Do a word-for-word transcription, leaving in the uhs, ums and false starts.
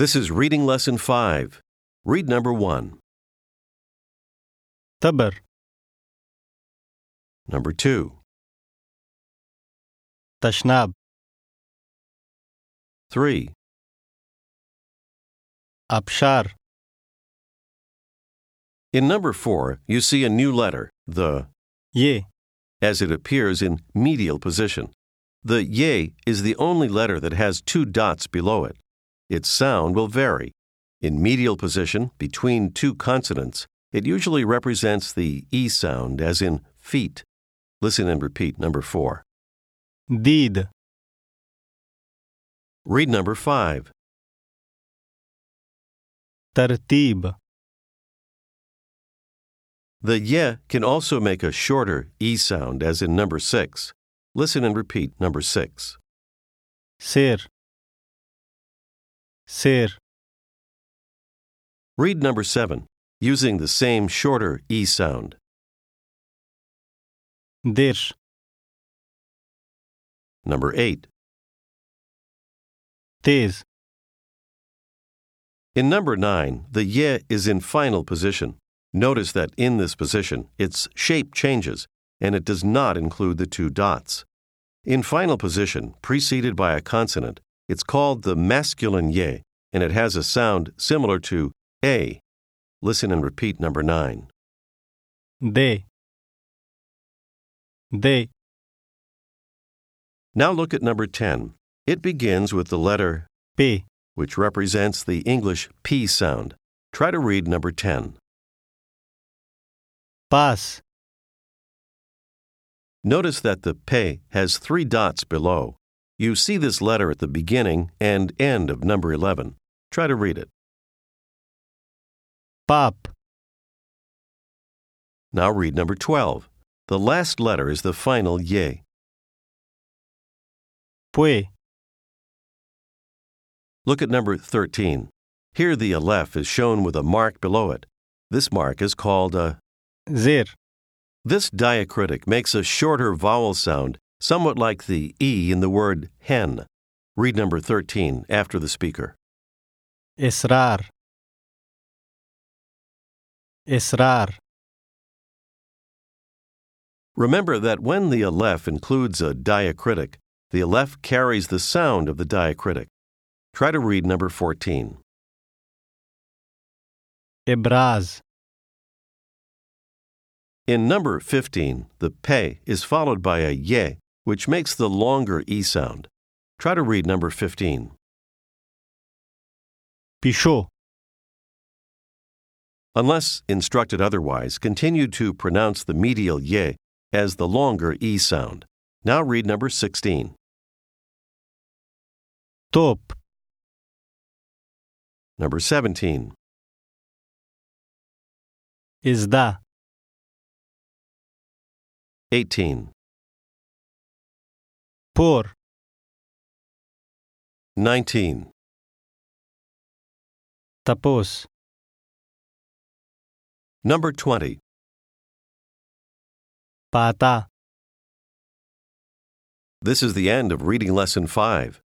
This is Reading Lesson five. Read number one. تبر Number two. تشناب Three. أبشار In number four, you see a new letter, the, يه as it appears in medial position. The ye is the only letter that has two dots below it. Its sound will vary. In medial position, between two consonants, it usually represents the E sound, as in feet. Listen and repeat number four. ديد Read number five. ترتيب The ye can also make a shorter E sound, as in number six. Listen and repeat number six. سير سير Read number seven, using the same shorter E sound. دير Number eight. تيز In number nine, the ye is in final position. Notice that in this position, its shape changes, and it does not include the two dots. In final position, preceded by a consonant, it's called the masculine ye, and it has a sound similar to a. Listen and repeat number nine. دي دي Now look at number ten. It begins with the letter, بي which represents the English P sound. Try to read number ten. باس Notice that the pe has three dots below. You see this letter at the beginning and end of number eleven. Try to read it. باب Now read number twelve. The last letter is the final ye. بوي Look at number thirteen. Here the aleph is shown with a mark below it. This mark is called a. زير This diacritic makes a shorter vowel sound, somewhat like the E in the word hen. Read number thirteen after the speaker. إصرار إصرار Remember that when the aleph includes a diacritic, the aleph carries the sound of the diacritic. Try to read number fourteen. إبراز In number fifteen, the pe is followed by a ye, which makes the longer E sound. Try to read number fifteen. بيشو Unless instructed otherwise, continue to pronounce the medial ye as the longer E sound. Now read number sixteen. توب Number seventeen. إزدا eighteen. بور nineteen. تپوس Number twenty. پاتا This is the end of Reading Lesson five.